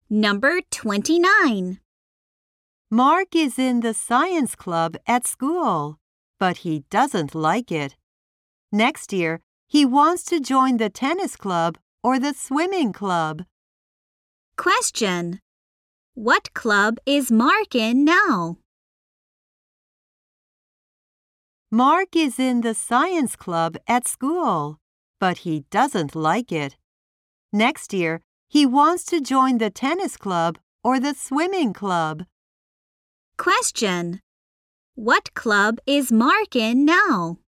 Number 29. Mark is in the science club at school, but he doesn't like it. Next year, he wants to join the tennis club or the swimming club. Question. What club is Mark in now? Mark is in the science club at school, but he doesn't like it. Next year, he wants to join the tennis club or the swimming club. Question. What club is Mark in now?